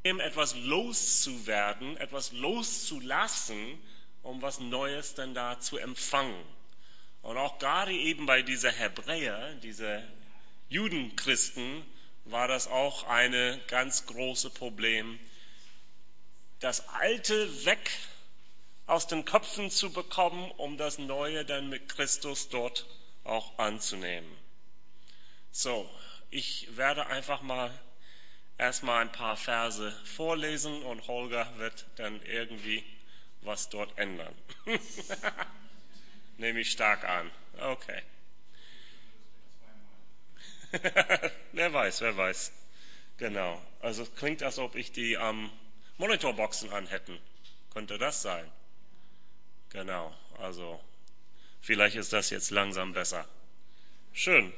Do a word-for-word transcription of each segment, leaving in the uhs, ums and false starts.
etwas loszuwerden, etwas loszulassen, um was Neues dann da zu empfangen. Und auch gerade eben bei dieser Hebräer, dieser Judenchristen, war das auch ein ganz großes Problem, das Alte weg aus den Köpfen zu bekommen, um das Neue dann mit Christus dort auch anzunehmen. So, ich werde einfach mal erstmal ein paar Verse vorlesen und Holger wird dann irgendwie was dort ändern. Nehme ich stark an. Okay. Wer weiß, wer weiß. Genau. Also es klingt, als ob ich die ähm, Monitorboxen anhätten. Könnte das sein? Genau. Also vielleicht ist das jetzt langsam besser. Schön.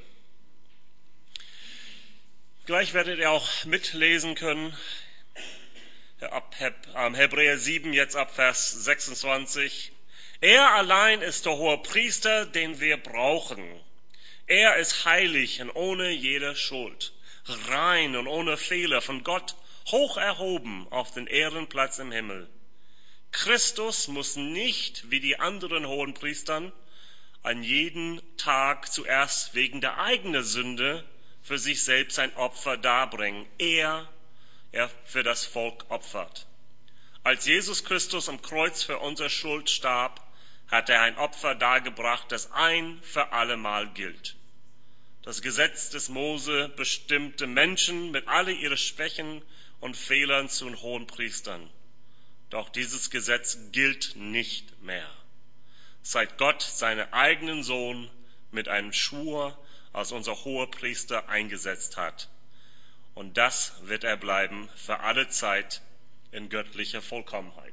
Gleich werdet ihr auch mitlesen können. Ab Hebräer sieben, jetzt ab Vers sechsundzwanzig. Er allein ist der hohe Priester, den wir brauchen. Er ist heilig und ohne jede Schuld, rein und ohne Fehler, von Gott hoch erhoben auf den Ehrenplatz im Himmel. Christus muss nicht, wie die anderen Hohenpriestern, an jedem Tag zuerst wegen der eigenen Sünde für sich selbst ein Opfer darbringen. Er, er für das Volk opfert. Als Jesus Christus am Kreuz für unsere Schuld starb, hat er ein Opfer dargebracht, das ein für allemal gilt. Das Gesetz des Mose bestimmte Menschen mit all ihren Schwächen und Fehlern zu den Hohenpriestern. Doch dieses Gesetz gilt nicht mehr, seit Gott seinen eigenen Sohn mit einem Schwur als unser Hohepriester eingesetzt hat. Und das wird er bleiben für alle Zeit in göttlicher Vollkommenheit.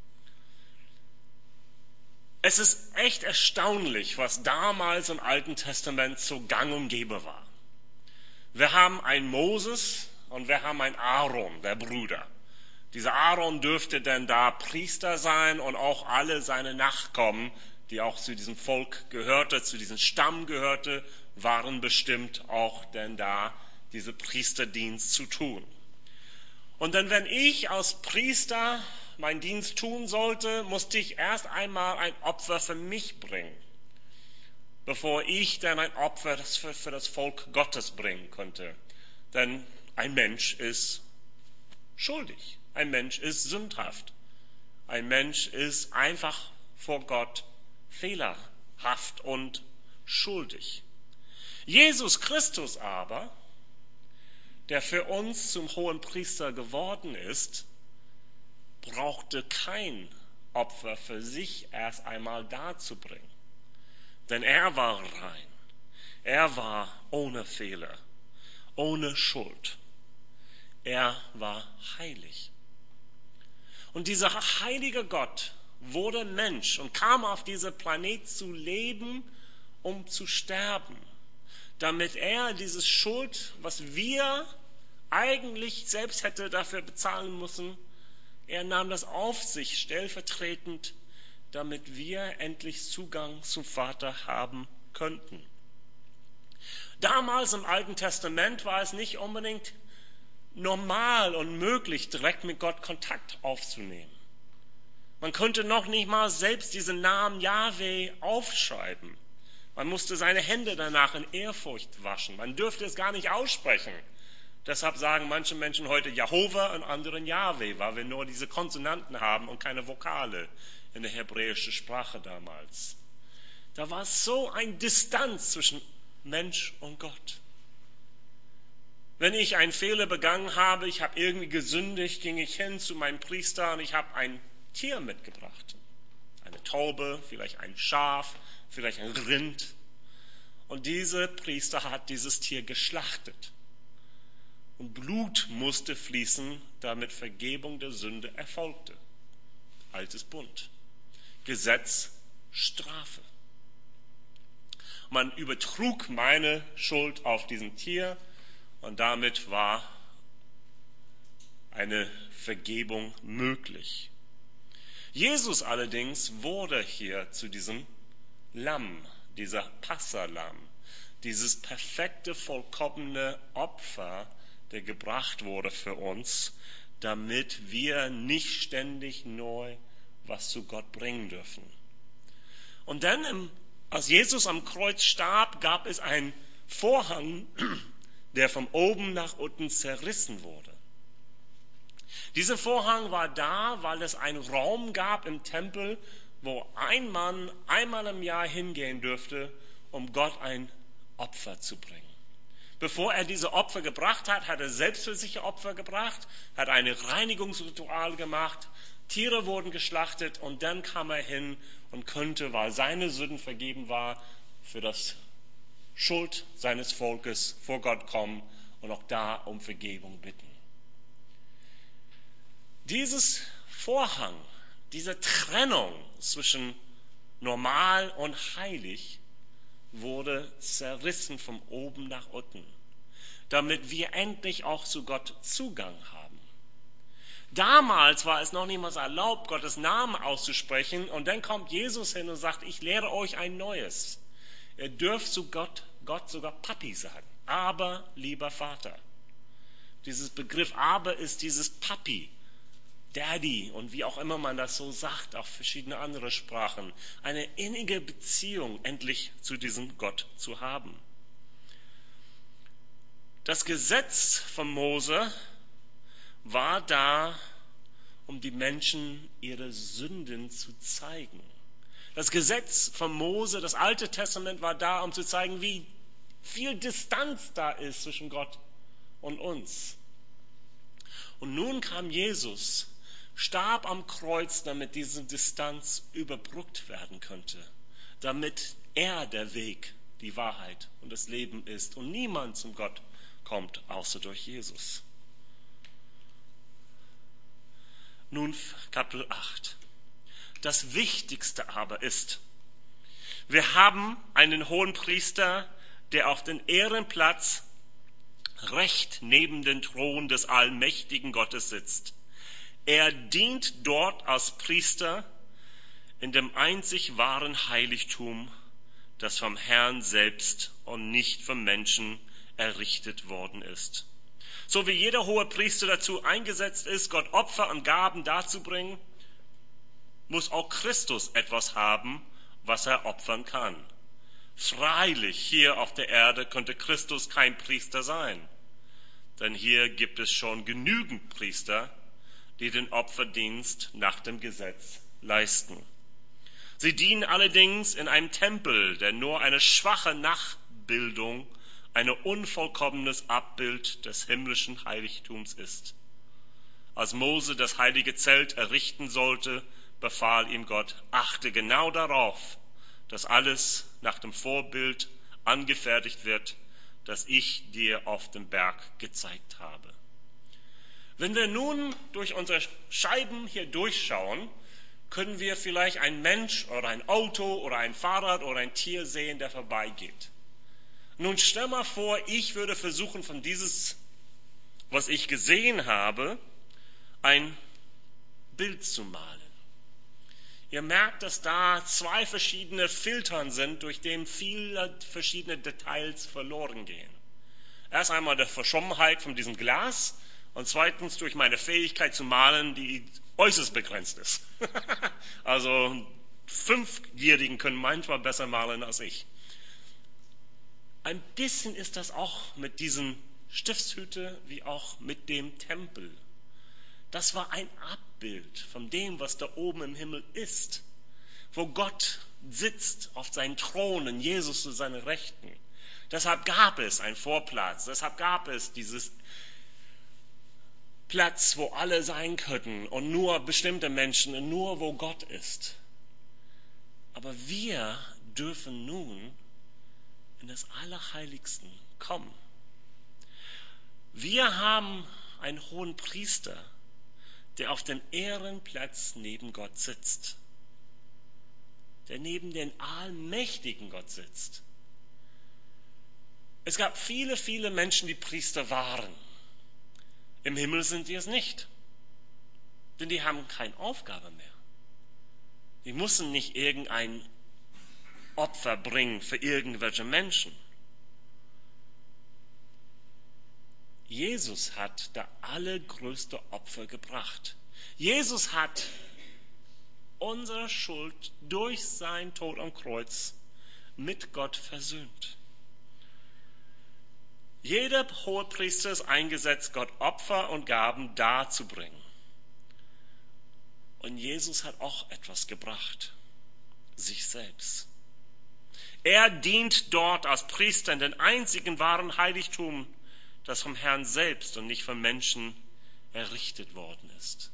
Es ist echt erstaunlich, was damals im Alten Testament so gang und gäbe war. Wir haben einen Moses und wir haben einen Aaron, der Bruder. Dieser Aaron dürfte dann da Priester sein und auch alle seine Nachkommen, die auch zu diesem Volk gehörte, zu diesem Stamm gehörte, waren bestimmt auch denn da diese Priesterdienst zu tun. Und dann, wenn ich als Priester meinen Dienst tun sollte, musste ich erst einmal ein Opfer für mich bringen, bevor ich dann ein Opfer für, für das Volk Gottes bringen konnte. Denn ein Mensch ist schuldig, ein Mensch ist sündhaft, ein Mensch ist einfach vor Gott fehlerhaft und schuldig. Jesus Christus aber, der für uns zum Hohenpriester geworden ist, brauchte kein Opfer für sich erst einmal darzubringen. Denn er war rein, er war ohne Fehler, ohne Schuld. Er war heilig. Und dieser heilige Gott wurde Mensch und kam auf diesen Planet zu leben, um zu sterben, damit er diese Schuld, was wir eigentlich selbst hätte dafür bezahlen müssen, er nahm das auf sich stellvertretend, damit wir endlich Zugang zum Vater haben könnten. Damals im Alten Testament war es nicht unbedingt normal und möglich, direkt mit Gott Kontakt aufzunehmen. Man konnte noch nicht mal selbst diesen Namen Jahwe aufschreiben. Man musste seine Hände danach in Ehrfurcht waschen. Man dürfte es gar nicht aussprechen. Deshalb sagen manche Menschen heute Jehova und anderen Jahwe, weil wir nur diese Konsonanten haben und keine Vokale in der hebräischen Sprache damals. Da war so eine Distanz zwischen Mensch und Gott. Wenn ich einen Fehler begangen habe, ich habe irgendwie gesündigt, ging ich hin zu meinem Priester und ich habe ein Tier mitgebracht. Eine Taube, vielleicht ein Schaf, vielleicht ein Rind. Und dieser Priester hat dieses Tier geschlachtet. Und Blut musste fließen, damit Vergebung der Sünde erfolgte. Altes Bund. Gesetz, Strafe. Man übertrug meine Schuld auf diesen Tier und damit war eine Vergebung möglich. Jesus allerdings wurde hier zu diesem Lamm, dieser Passalamm, dieses perfekte, vollkommene Opfer, der gebracht wurde für uns, damit wir nicht ständig neu was zu Gott bringen dürfen. Und dann, als Jesus am Kreuz starb, gab es einen Vorhang, der von oben nach unten zerrissen wurde. Dieser Vorhang war da, weil es einen Raum gab im Tempel, wo ein Mann einmal im Jahr hingehen dürfte, um Gott ein Opfer zu bringen. Bevor er diese Opfer gebracht hat, hat er selbst für sich Opfer gebracht, hat ein Reinigungsritual gemacht, Tiere wurden geschlachtet und dann kam er hin und konnte, weil seine Sünden vergeben war, für das Schuld seines Volkes vor Gott kommen und auch da um Vergebung bitten. Dieses Vorhang, diese Trennung zwischen normal und heilig wurde zerrissen von oben nach unten, damit wir endlich auch zu Gott Zugang haben. Damals war es noch niemals erlaubt, Gottes Namen auszusprechen, und dann kommt Jesus hin und sagt, ich lehre euch ein neues. Ihr dürft zu Gott, Gott sogar Papi sagen, aber lieber Vater. Dieses Begriff aber ist dieses Papi, Daddy und wie auch immer man das so sagt, auch verschiedene andere Sprachen, eine innige Beziehung endlich zu diesem Gott zu haben. Das Gesetz von Mose war da, um die Menschen ihre Sünden zu zeigen. Das Gesetz von Mose, das Alte Testament, war da, um zu zeigen, wie viel Distanz da ist zwischen Gott und uns. Und nun kam Jesus, starb am Kreuz, damit diese Distanz überbrückt werden könnte, damit er der Weg, die Wahrheit und das Leben ist und niemand zum Gott kommt, außer durch Jesus. Nun Kapitel acht. Das Wichtigste aber ist, wir haben einen Hohenpriester, der auf den Ehrenplatz recht neben dem Thron des allmächtigen Gottes sitzt. Er dient dort als Priester in dem einzig wahren Heiligtum, das vom Herrn selbst und nicht vom Menschen errichtet worden ist. So wie jeder hohe Priester dazu eingesetzt ist, Gott Opfer und Gaben darzubringen, muss auch Christus etwas haben, was er opfern kann. Freilich, hier auf der Erde könnte Christus kein Priester sein, denn hier gibt es schon genügend Priester, die den Opferdienst nach dem Gesetz leisten. Sie dienen allerdings in einem Tempel, der nur eine schwache Nachbildung, ein unvollkommenes Abbild des himmlischen Heiligtums ist. Als Mose das heilige Zelt errichten sollte, befahl ihm Gott, achte genau darauf, dass alles nach dem Vorbild angefertigt wird, das ich dir auf dem Berg gezeigt habe. Wenn wir nun durch unsere Scheiben hier durchschauen, können wir vielleicht einen Mensch oder ein Auto oder ein Fahrrad oder ein Tier sehen, der vorbeigeht. Nun stell mal vor, ich würde versuchen, von dieses, was ich gesehen habe, ein Bild zu malen. Ihr merkt, dass da zwei verschiedene Filtern sind, durch denen viele verschiedene Details verloren gehen. Erst einmal der Verschwommenheit von diesem Glas und zweitens durch meine Fähigkeit zu malen, die äußerst begrenzt ist. Also Fünfjährigen können manchmal besser malen als ich. Ein bisschen ist das auch mit diesen Stiftshüte wie auch mit dem Tempel. Das war ein Abbild von dem, was da oben im Himmel ist, wo Gott sitzt auf seinem Thron und Jesus zu seiner Rechten. Deshalb gab es einen Vorplatz, deshalb gab es dieses Platz, wo alle sein könnten und nur bestimmte Menschen und nur wo Gott ist. Aber wir dürfen nun in das Allerheiligsten kommen. Wir haben einen hohen Priester, der auf dem Ehrenplatz neben Gott sitzt, der neben den allmächtigen Gott sitzt. Es gab viele, viele Menschen, die Priester waren. Im Himmel sind die es nicht, denn die haben keine Aufgabe mehr. Die müssen nicht irgendein Opfer bringen für irgendwelche Menschen. Jesus hat das allergrößte Opfer gebracht. Jesus hat unsere Schuld durch seinen Tod am Kreuz mit Gott versöhnt. Jeder Hohepriester ist eingesetzt, Gott Opfer und Gaben darzubringen. Und Jesus hat auch etwas gebracht, sich selbst. Er dient dort als Priester in den einzigen wahren Heiligtum, das vom Herrn selbst und nicht von Menschen errichtet worden ist.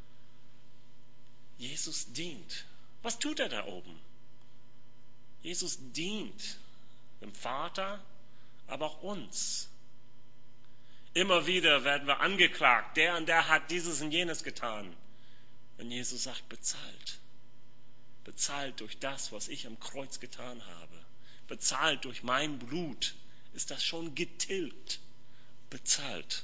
Jesus dient. Was tut er da oben? Jesus dient dem Vater, aber auch uns. Immer wieder werden wir angeklagt, der und der hat dieses und jenes getan. Und Jesus sagt, bezahlt. Bezahlt durch das, was ich am Kreuz getan habe. Bezahlt durch mein Blut. Ist das schon getilgt? Bezahlt.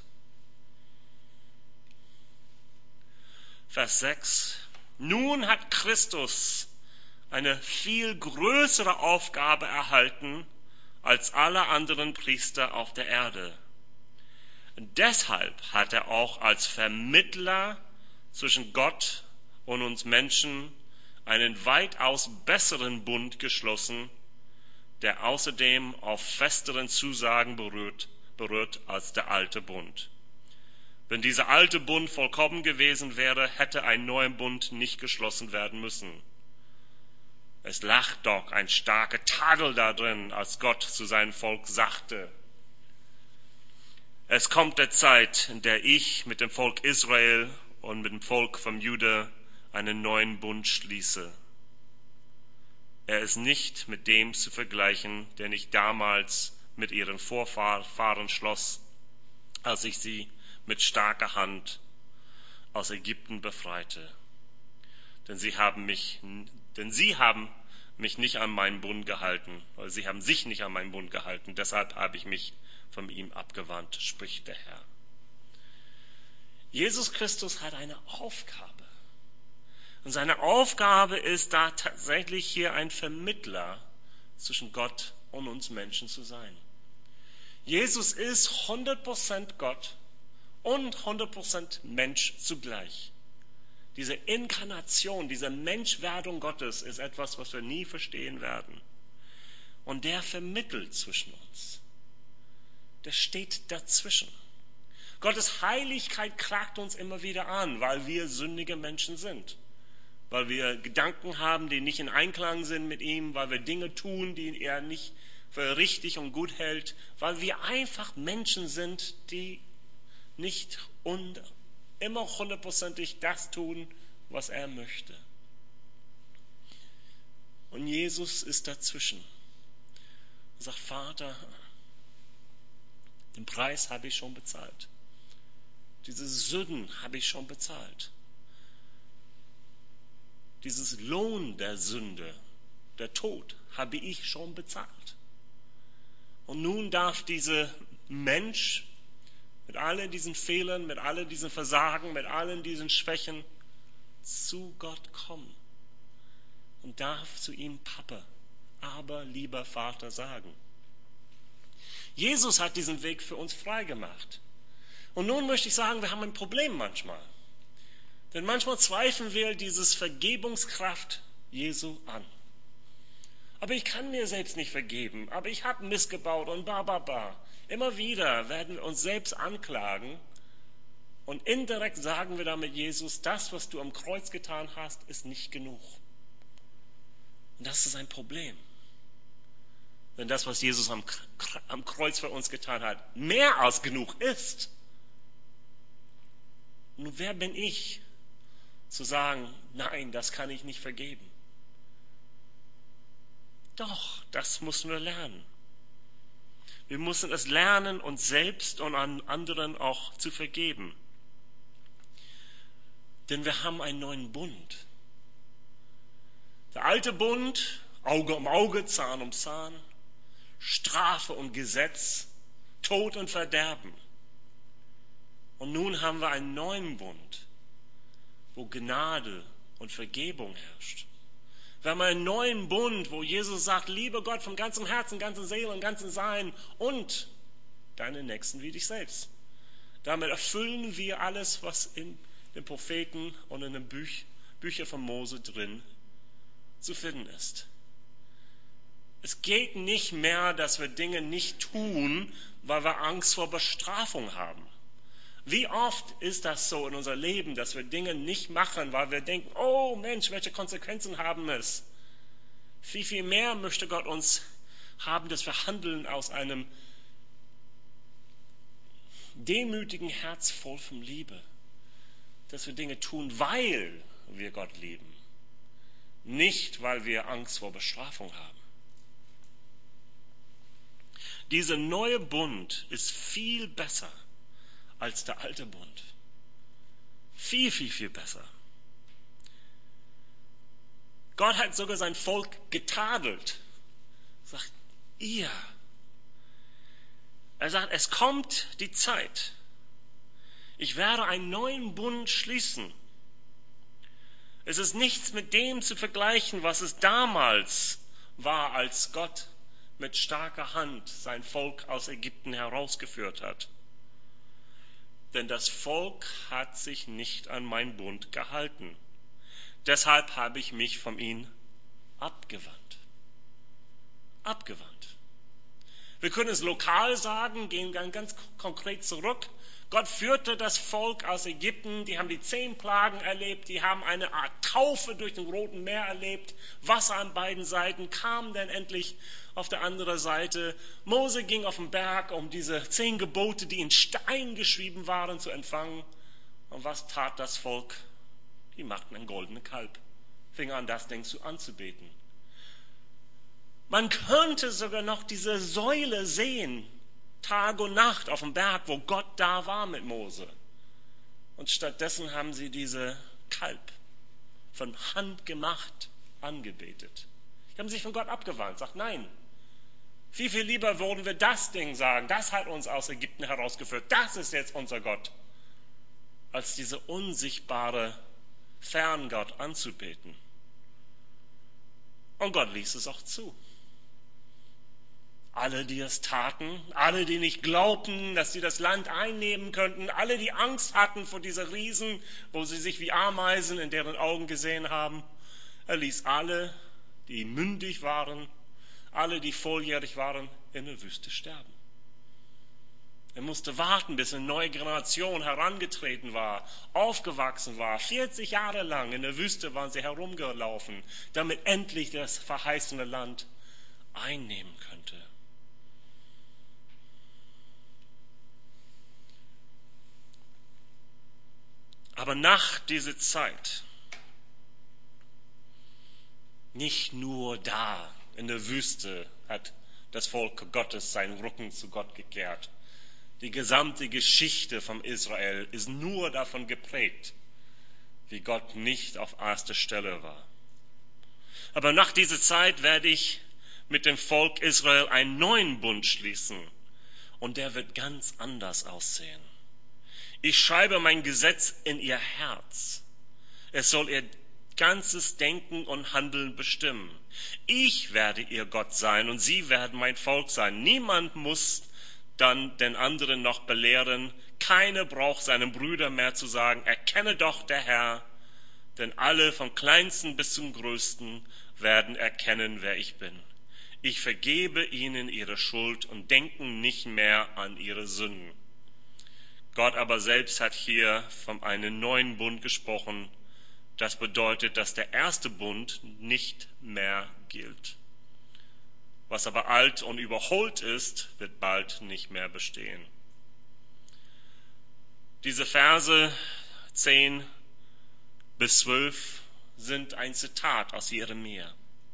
Vers sechs. Nun hat Christus eine viel größere Aufgabe erhalten als alle anderen Priester auf der Erde. Deshalb hat er auch als Vermittler zwischen Gott und uns Menschen einen weitaus besseren Bund geschlossen, der außerdem auf festeren Zusagen berührt, berührt als der alte Bund. Wenn dieser alte Bund vollkommen gewesen wäre, hätte ein neuer Bund nicht geschlossen werden müssen. Es lag doch ein starker Tadel darin, als Gott zu seinem Volk sagte: Es kommt der Zeit, in der ich mit dem Volk Israel und mit dem Volk vom Juda einen neuen Bund schließe. Er ist nicht mit dem zu vergleichen, den ich damals mit ihren Vorfahren schloss, als ich sie mit starker Hand aus Ägypten befreite. Denn sie haben mich, denn sie haben mich nicht an meinen Bund gehalten, oder sie haben sich nicht an meinen Bund gehalten, deshalb habe ich mich von ihm abgewandt, spricht der Herr. Jesus Christus hat eine Aufgabe. Und seine Aufgabe ist da tatsächlich hier ein Vermittler zwischen Gott und uns Menschen zu sein. Jesus ist hundert Prozent Gott und hundert Prozent Mensch zugleich. Diese Inkarnation, diese Menschwerdung Gottes ist etwas, was wir nie verstehen werden. Und der vermittelt zwischen uns. Der steht dazwischen. Gottes Heiligkeit klagt uns immer wieder an, weil wir sündige Menschen sind. Weil wir Gedanken haben, die nicht in Einklang sind mit ihm, weil wir Dinge tun, die er nicht für richtig und gut hält, weil wir einfach Menschen sind, die nicht und immer hundertprozentig das tun, was er möchte. Und Jesus ist dazwischen. Er sagt: Vater, den Preis habe ich schon bezahlt. Diese Sünden habe ich schon bezahlt. Dieses Lohn der Sünde, der Tod, habe ich schon bezahlt. Und nun darf dieser Mensch mit all diesen Fehlern, mit all diesen Versagen, mit allen diesen Schwächen zu Gott kommen und darf zu ihm Papa, aber lieber Vater sagen. Jesus hat diesen Weg für uns freigemacht. Und nun möchte ich sagen, wir haben ein Problem manchmal. Denn manchmal zweifeln wir dieses Vergebungskraft Jesu an. Aber ich kann mir selbst nicht vergeben, aber ich habe missgebaut und ba, ba, ba. Immer wieder werden wir uns selbst anklagen und indirekt sagen wir damit Jesus, das, was du am Kreuz getan hast, ist nicht genug. Und das ist ein Problem. Denn das, was Jesus am, am Kreuz für uns getan hat, mehr als genug ist. Nun, wer bin ich, zu sagen, nein, das kann ich nicht vergeben? Doch, das müssen wir lernen. Wir müssen es lernen, uns selbst und an anderen auch zu vergeben. Denn wir haben einen neuen Bund. Der alte Bund, Auge um Auge, Zahn um Zahn, Strafe und Gesetz, Tod und Verderben. Und nun haben wir einen neuen Bund, wo Gnade und Vergebung herrscht. Wir haben einen neuen Bund, wo Jesus sagt, liebe Gott von ganzem Herzen, ganzer Seele und ganzem Sein und deinen Nächsten wie dich selbst. Damit erfüllen wir alles, was in den Propheten und in den Büch, Büchern von Mose drin zu finden ist. Es geht nicht mehr, dass wir Dinge nicht tun, weil wir Angst vor Bestrafung haben. Wie oft ist das so in unserem Leben, dass wir Dinge nicht machen, weil wir denken, oh Mensch, welche Konsequenzen haben es? Viel, viel mehr möchte Gott uns haben, dass wir handeln aus einem demütigen Herz voll von Liebe. Dass wir Dinge tun, weil wir Gott lieben. Nicht, weil wir Angst vor Bestrafung haben. Dieser neue Bund ist viel besser als der alte Bund. Viel, viel, viel besser. Gott hat sogar sein Volk getadelt. Er sagt, ihr. Er sagt, es kommt die Zeit. Ich werde einen neuen Bund schließen. Es ist nichts mit dem zu vergleichen, was es damals war, als Gott mit starker Hand sein Volk aus Ägypten herausgeführt hat. Denn das Volk hat sich nicht an meinen Bund gehalten. Deshalb habe ich mich von ihnen abgewandt. Abgewandt. Wir können es lokal sagen, gehen ganz konkret zurück. Gott führte das Volk aus Ägypten, die haben die zehn Plagen erlebt, die haben eine Art Taufe durch den Roten Meer erlebt, Wasser an beiden Seiten, kam dann endlich auf der anderen Seite. Mose ging auf den Berg, um diese zehn Gebote, die in Stein geschrieben waren, zu empfangen. Und was tat das Volk? Die machten ein goldenes Kalb, fingen an, das Ding zu anzubeten. Man könnte sogar noch diese Säule sehen, Tag und Nacht auf dem Berg, wo Gott da war mit Mose. Und stattdessen haben sie diese Kalb von Hand gemacht angebetet. Die haben sich von Gott abgewandt, sagt nein. Viel, viel lieber würden wir das Ding sagen, das hat uns aus Ägypten herausgeführt, das ist jetzt unser Gott, als diese unsichtbare Ferngott anzubeten. Und Gott ließ es auch zu. Alle, die es taten, alle, die nicht glaubten, dass sie das Land einnehmen könnten, alle, die Angst hatten vor dieser Riesen, wo sie sich wie Ameisen in deren Augen gesehen haben, er ließ alle, die mündig waren, alle, die volljährig waren, in der Wüste sterben. Er musste warten, bis eine neue Generation herangetreten war, aufgewachsen war. vierzig Jahre lang in der Wüste waren sie herumgelaufen, damit endlich das verheißene Land einnehmen könnte. Aber nach dieser Zeit, nicht nur da in der Wüste hat das Volk Gottes seinen Rücken zu Gott gekehrt. Die gesamte Geschichte von Israel ist nur davon geprägt, wie Gott nicht auf erster Stelle war. Aber nach dieser Zeit werde ich mit dem Volk Israel einen neuen Bund schließen und der wird ganz anders aussehen. Ich schreibe mein Gesetz in ihr Herz. Es soll ihr ganzes Denken und Handeln bestimmen. Ich werde ihr Gott sein und sie werden mein Volk sein. Niemand muss dann den anderen noch belehren. Keiner braucht seinem Bruder mehr zu sagen, erkenne doch der Herr, denn alle vom Kleinsten bis zum Größten werden erkennen, wer ich bin. Ich vergebe ihnen ihre Schuld und denken nicht mehr an ihre Sünden. Gott aber selbst hat hier von einem neuen Bund gesprochen. Das bedeutet, dass der erste Bund nicht mehr gilt. Was aber alt und überholt ist, wird bald nicht mehr bestehen. Diese Verse zehn bis zwölf sind ein Zitat aus Jeremia.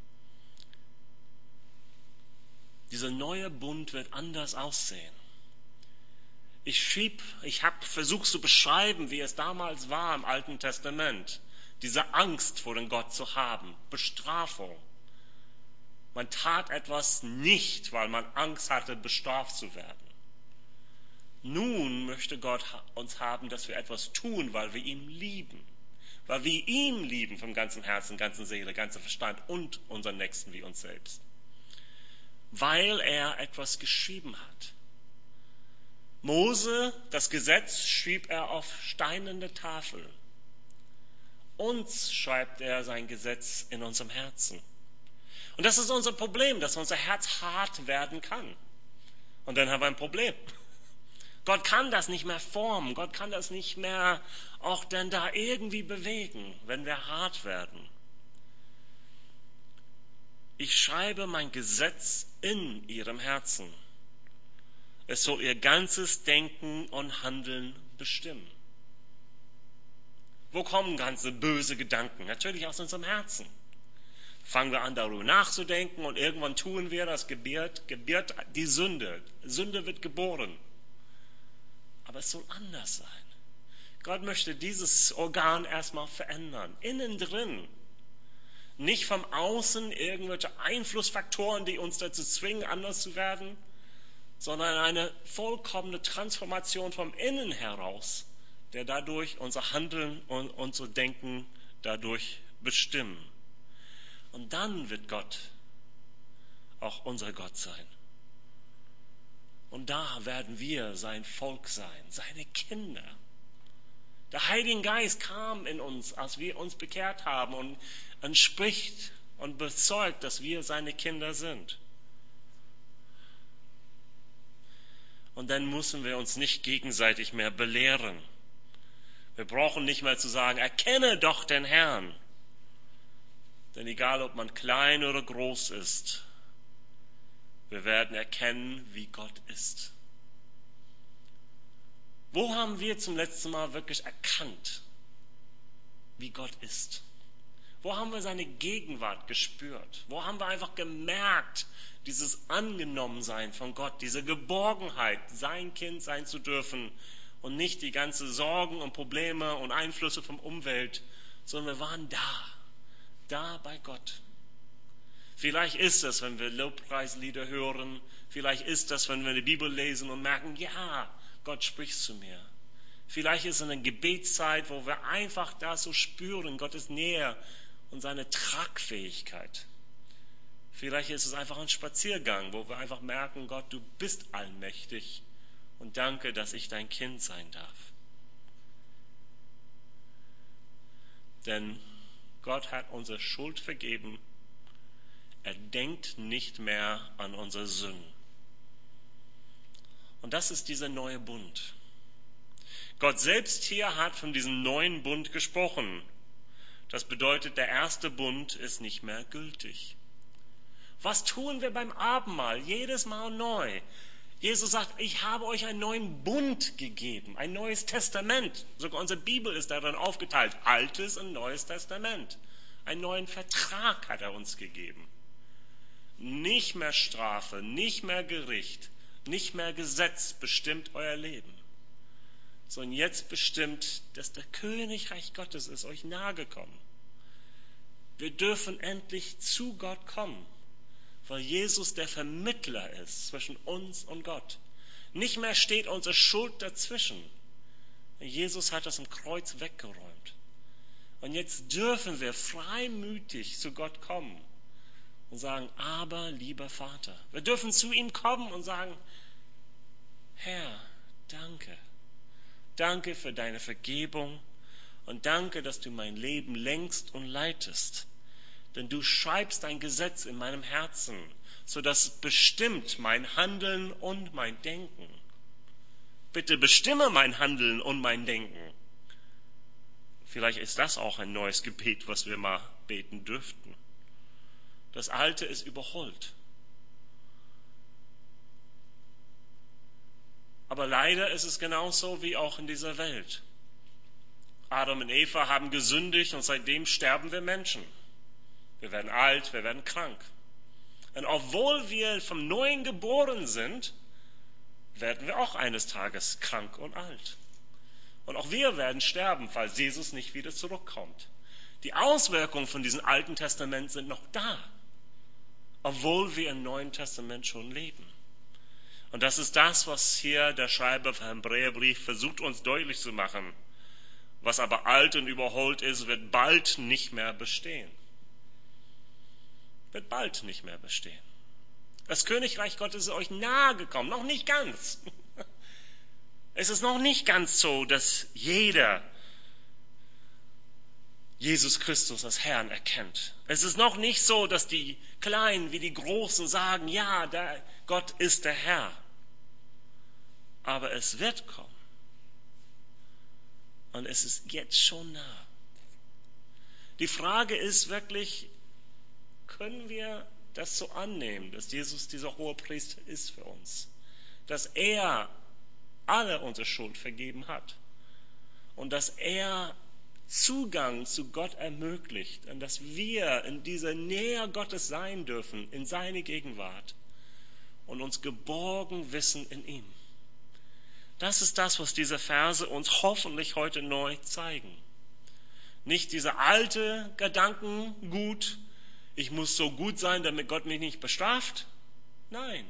Dieser neue Bund wird anders aussehen. Ich schrieb, ich habe versucht zu beschreiben, wie es damals war im Alten Testament. Diese Angst vor dem Gott zu haben, Bestrafung. Man tat etwas nicht, weil man Angst hatte, bestraft zu werden. Nun möchte Gott uns haben, dass wir etwas tun, weil wir ihn lieben. Weil wir ihn lieben vom ganzen Herzen, ganzen Seele, ganzen Verstand und unseren Nächsten wie uns selbst. Weil er etwas geschrieben hat. Mose, das Gesetz schrieb er auf steinerne Tafel. Uns schreibt er sein Gesetz in unserem Herzen. Und das ist unser Problem, dass unser Herz hart werden kann. Und dann haben wir ein Problem. Gott kann das nicht mehr formen. Gott kann das nicht mehr auch dann da irgendwie bewegen, wenn wir hart werden. Ich schreibe mein Gesetz in ihrem Herzen. Es soll ihr ganzes Denken und Handeln bestimmen. Wo kommen ganze böse Gedanken? Natürlich aus unserem Herzen. Fangen wir an, darüber nachzudenken und irgendwann tun wir das, gebiert, gebiert die Sünde. Sünde wird geboren. Aber es soll anders sein. Gott möchte dieses Organ erstmal verändern. Innen drin. Nicht vom Außen irgendwelche Einflussfaktoren, die uns dazu zwingen, anders zu werden, sondern eine vollkommene Transformation vom Innen heraus, der dadurch unser Handeln und unser Denken dadurch bestimmen. Und dann wird Gott auch unser Gott sein. Und da werden wir sein Volk sein, seine Kinder. Der Heilige Geist kam in uns, als wir uns bekehrt haben und, und spricht und bezeugt, dass wir seine Kinder sind. Und dann müssen wir uns nicht gegenseitig mehr belehren. Wir brauchen nicht mehr zu sagen, erkenne doch den Herrn. Denn egal, ob man klein oder groß ist, wir werden erkennen, wie Gott ist. Wo haben wir zum letzten Mal wirklich erkannt, wie Gott ist? Wo haben wir seine Gegenwart gespürt? Wo haben wir einfach gemerkt, dieses Angenommensein von Gott, diese Geborgenheit, sein Kind sein zu dürfen und nicht die ganzen Sorgen und Probleme und Einflüsse vom Umwelt, sondern wir waren da, da bei Gott. Vielleicht ist es, wenn wir Lobpreislieder hören, vielleicht ist das, wenn wir die Bibel lesen und merken, ja, Gott spricht zu mir. Vielleicht ist es eine Gebetszeit, wo wir einfach da so spüren, Gottes Nähe und seine Tragfähigkeit. Vielleicht ist es einfach ein Spaziergang, wo wir einfach merken, Gott, du bist allmächtig und danke, dass ich dein Kind sein darf. Denn Gott hat unsere Schuld vergeben. Er denkt nicht mehr an unsere Sünden. Und das ist dieser neue Bund. Gott selbst hier hat von diesem neuen Bund gesprochen. Das bedeutet, der erste Bund ist nicht mehr gültig. Was tun wir beim Abendmahl? Jedes Mal neu. Jesus sagt, ich habe euch einen neuen Bund gegeben, ein neues Testament. Sogar unsere Bibel ist darin aufgeteilt, Altes und Neues Testament. Einen neuen Vertrag hat er uns gegeben. Nicht mehr Strafe, nicht mehr Gericht, nicht mehr Gesetz bestimmt euer Leben, sondern jetzt bestimmt, dass der Königreich Gottes ist euch nahegekommen. Wir dürfen endlich zu Gott kommen, weil Jesus der Vermittler ist zwischen uns und Gott. Nicht mehr steht unsere Schuld dazwischen. Jesus hat das am Kreuz weggeräumt. Und jetzt dürfen wir freimütig zu Gott kommen und sagen, aber lieber Vater. Wir dürfen zu ihm kommen und sagen, Herr, danke. Danke für deine Vergebung und danke, dass du mein Leben lenkst und leitest. Denn du schreibst dein Gesetz in meinem Herzen, sodass es bestimmt mein Handeln und mein Denken. Bitte bestimme mein Handeln und mein Denken. Vielleicht ist das auch ein neues Gebet, was wir mal beten dürften. Das Alte ist überholt. Aber leider ist es genauso wie auch in dieser Welt. Adam und Eva haben gesündigt und seitdem sterben wir Menschen. Wir werden alt, wir werden krank. Und obwohl wir vom Neuen geboren sind, werden wir auch eines Tages krank und alt. Und auch wir werden sterben, falls Jesus nicht wieder zurückkommt. Die Auswirkungen von diesem Alten Testament sind noch da, obwohl wir im Neuen Testament schon leben. Und das ist das, was hier der Schreiber vom Hebräerbrief versucht uns deutlich zu machen. Was aber alt und überholt ist, wird bald nicht mehr bestehen. Wird bald nicht mehr bestehen. Das Königreich Gottes ist euch nahe gekommen, noch nicht ganz. Es ist noch nicht ganz so, dass jeder Jesus Christus als Herrn erkennt. Es ist noch nicht so, dass die Kleinen wie die Großen sagen, ja, der Gott ist der Herr. Aber es wird kommen. Und es ist jetzt schon nah. Die Frage ist wirklich, können wir das so annehmen, dass Jesus dieser Hohepriester ist für uns? Dass er alle unsere Schuld vergeben hat. Und dass er Zugang zu Gott ermöglicht und dass wir in dieser Nähe Gottes sein dürfen, in seine Gegenwart und uns geborgen wissen in ihm. Das ist das, was diese Verse uns hoffentlich heute neu zeigen. Nicht diese alte Gedankengut, ich muss so gut sein, damit Gott mich nicht bestraft. Nein.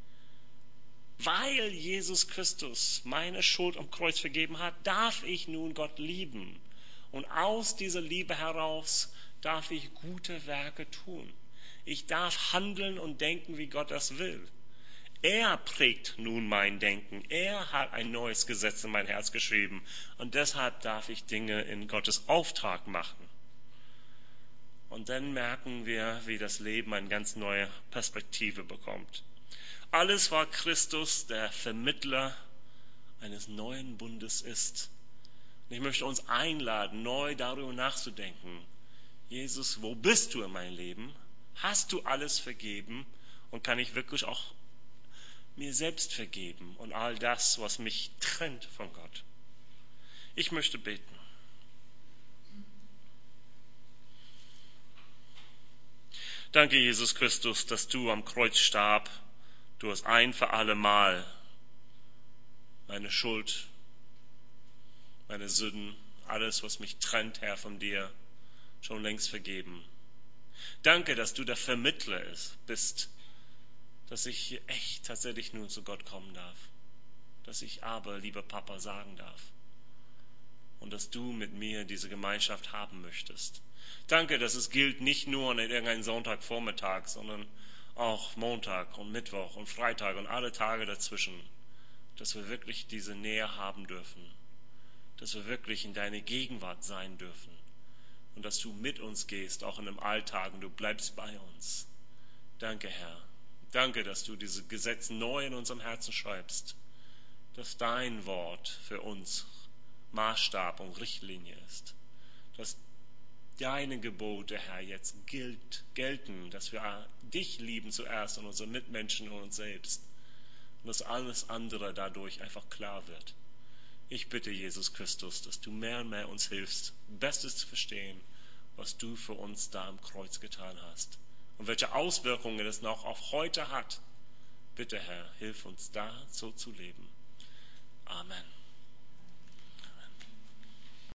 Weil Jesus Christus meine Schuld am Kreuz vergeben hat, darf ich nun Gott lieben. Und aus dieser Liebe heraus darf ich gute Werke tun. Ich darf handeln und denken, wie Gott das will. Er prägt nun mein Denken. Er hat ein neues Gesetz in mein Herz geschrieben. Und deshalb darf ich Dinge in Gottes Auftrag machen. Und dann merken wir, wie das Leben eine ganz neue Perspektive bekommt. Alles, was Christus, der Vermittler eines neuen Bundes ist. Und ich möchte uns einladen, neu darüber nachzudenken. Jesus, wo bist du in meinem Leben? Hast du alles vergeben? Und kann ich wirklich auch mir selbst vergeben und all das, was mich trennt von Gott? Ich möchte beten. Danke, Jesus Christus, dass du am Kreuz starb. Du hast ein für alle Mal meine Schuld, meine Sünden, alles, was mich trennt, Herr, von dir, schon längst vergeben. Danke, dass du der Vermittler bist, dass ich hier echt tatsächlich nun zu Gott kommen darf, dass ich aber, lieber Papa, sagen darf und dass du mit mir diese Gemeinschaft haben möchtest. Danke, dass es gilt nicht nur an irgendeinem Sonntagvormittag, sondern auch Montag und Mittwoch und Freitag und alle Tage dazwischen, dass wir wirklich diese Nähe haben dürfen, dass wir wirklich in deine Gegenwart sein dürfen und dass du mit uns gehst, auch in dem Alltag, und du bleibst bei uns. Danke, Herr. Danke, dass du diese Gesetze neu in unserem Herzen schreibst, dass dein Wort für uns Maßstab und Richtlinie ist, dass deine Gebote, Herr, jetzt gilt, gelten, dass wir dich lieben zuerst und unsere Mitmenschen und uns selbst und dass alles andere dadurch einfach klar wird. Ich bitte, Jesus Christus, dass du mehr und mehr uns hilfst, Bestes zu verstehen, was du für uns da am Kreuz getan hast und welche Auswirkungen es noch auch heute hat. Bitte, Herr, hilf uns da so zu leben. Amen.